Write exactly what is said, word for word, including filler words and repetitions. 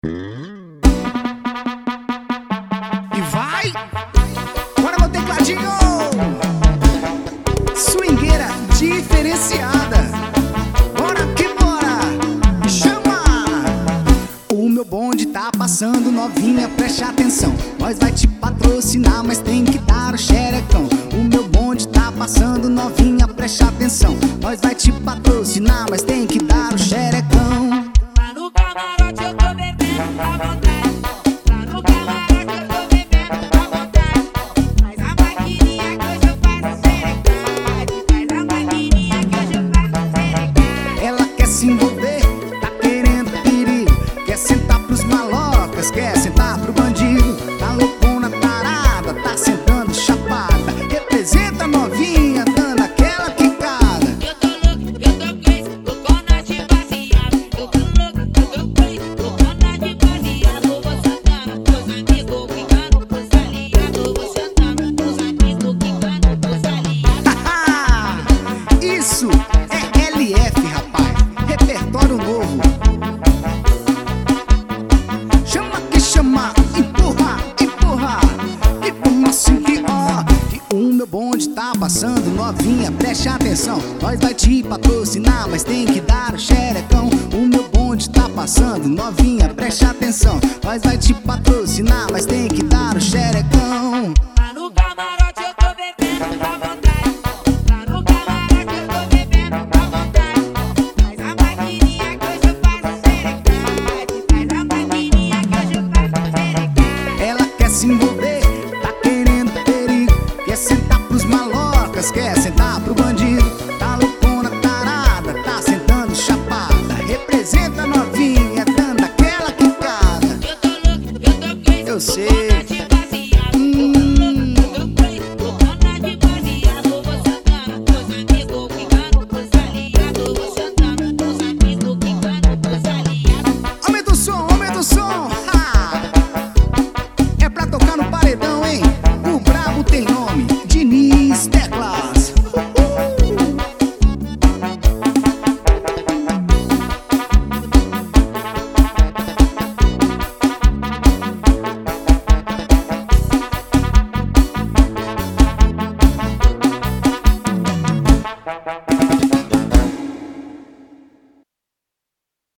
E vai! Bora meu tecladinho! Swingueira diferenciada. Bora que bora! Chama! O meu bonde tá passando, novinha, preste atenção. Nós vai te patrocinar, mas tem que dar o xerecão. O meu bonde tá passando, novinha, preste atenção. Nós vai te patrocinar, mas tem que dar o xerecão. Lá no camarote eu tô bebendo pra vontade. Lá no camarote eu tô bebendo pra vontade. Faz a maquininha que hoje eu faço serecade. Faz a maquininha que hoje eu faço serecade. Ela quer se envolver, tá querendo perigo. Quer sentar pros malocas, quer sentar pro bandido. Tá loucona, tarada, tá sentando chapada. Representa a novinha, dando aquela quicada. Eu tô louco, eu tô crazy, loucona de baseado. Eu tô louco, eu tô crazy, loucona de baseado. Vou sentando pros amigos, quicando pros aliados. Vou sentando pros amigos, quicando pros aliados. Isso é L F, rapaz. Repertório novo. Chama que chama, empurra, empurra. E como assim que ó? Que o meu bonde tá passando, novinha, preste atenção. Nós vai te patrocinar, mas tem que dar o xerecão. O meu bonde tá passando, novinha, preste atenção. Nós vai te patrocinar, mas tem que dar o xerecão. Lá no camarote eu tô bebendo pra vontade. Lá no camarote eu tô bebendo pra vontade. Faz a maquininha que hoje eu faço serecade. Faz a maquininha que hoje eu faço serecade. Ela quer se envolver, tá querendo perigo. Quer sentar pros malocas, quer sentar pro bandido. Tá loucona, tarada, tá sentando chapada. Representa a novinha, dando aquela quicada. Eu tô louco, eu tô crazy, Eu sei.